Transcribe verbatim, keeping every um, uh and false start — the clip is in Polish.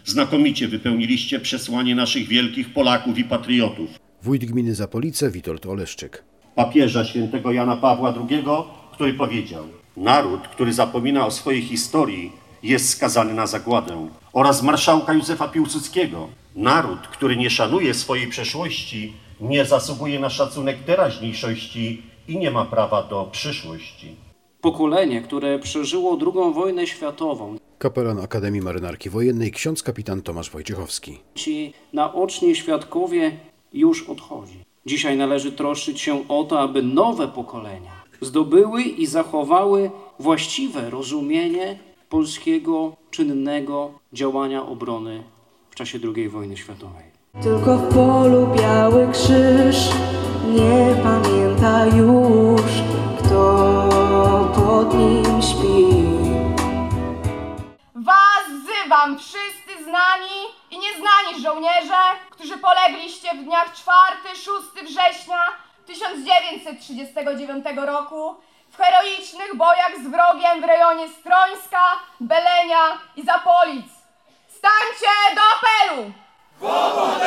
Znakomicie wypełniliście przesłanie naszych wielkich Polaków i patriotów. Wójt gminy Zapolice Witold Oleszczyk. Papieża świętego Jana Pawła drugiego, który powiedział: naród, który zapomina o swojej historii, jest skazany na zagładę. Oraz marszałka Józefa Piłsudskiego: naród, który nie szanuje swojej przeszłości, nie zasługuje na szacunek teraźniejszości i nie ma prawa do przyszłości. Pokolenie, które przeżyło drugą wojnę światową. Kapelan Akademii Marynarki Wojennej ksiądz kapitan Tomasz Wojciechowski. Ci naoczni świadkowie już odchodzi. Dzisiaj należy troszczyć się o to, aby nowe pokolenia zdobyły i zachowały właściwe rozumienie polskiego czynnego działania obrony w czasie drugiej wojny światowej. Tylko w polu biały krzyż, nie pamięta już, kto pod nim śpi. Was wzywam, wszyscy znani i nieznani żołnierze, którzy polegliście w dniach czwartego do szóstego września tysiąc dziewięćset trzydziestego dziewiątego roku w heroicznych bojach z wrogiem w rejonie Strońska, Belenia i Zapolic. Stańcie do apelu!